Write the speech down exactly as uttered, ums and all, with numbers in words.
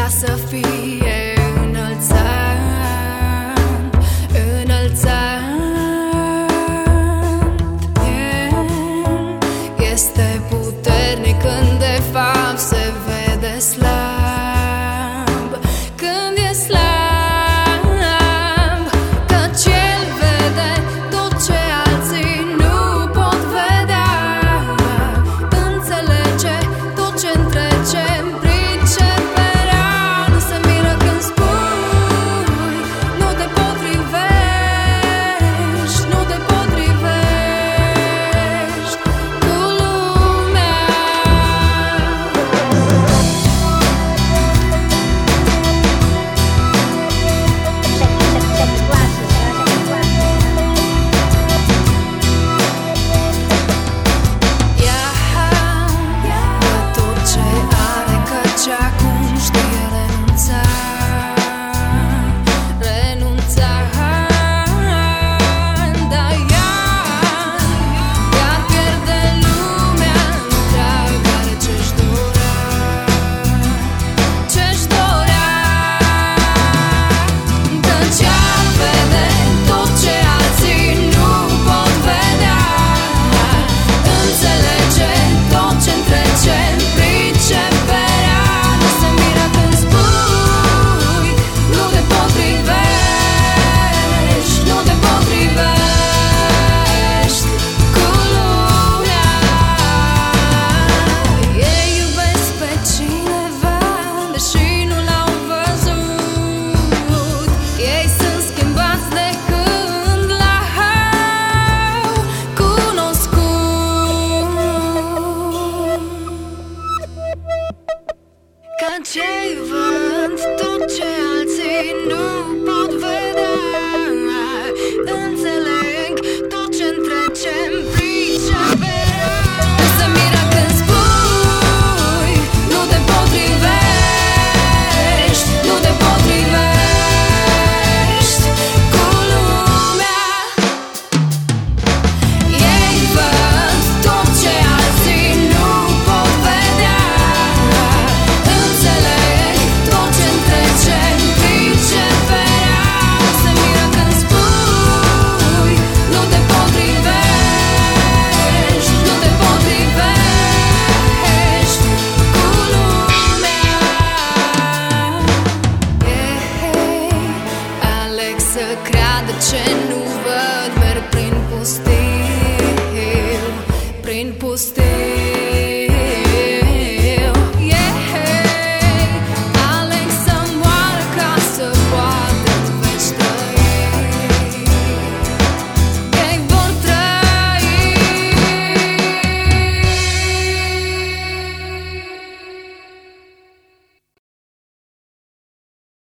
să fie înălțat, înălțat. El este puternic când de fapt se vede slab, când e slab. Căci El vede tot ce alții nu pot vedea, înțelege tot ce întrece în priceperea. Nu se miră când spui, nu te potrivești, nu te potrivești cu lumea. Ia dă tot ce are, căci acum știe renunța, renunța. Dar ea, iar pierde lumea întreagă, are ce-și dorea, ce-și dorea. Căci ea vede tot ce alții nu pot vedea, înțelege tot ce întrece în priceperea. Nu se miră când spui, nu te potrivești, nu te potrivești cu lumea. Ei iubesc pe cineva, deși nu l-au văzut. Ei sunt schimbați de când l-au cunoscut. Căci ei văd tot ce alții nu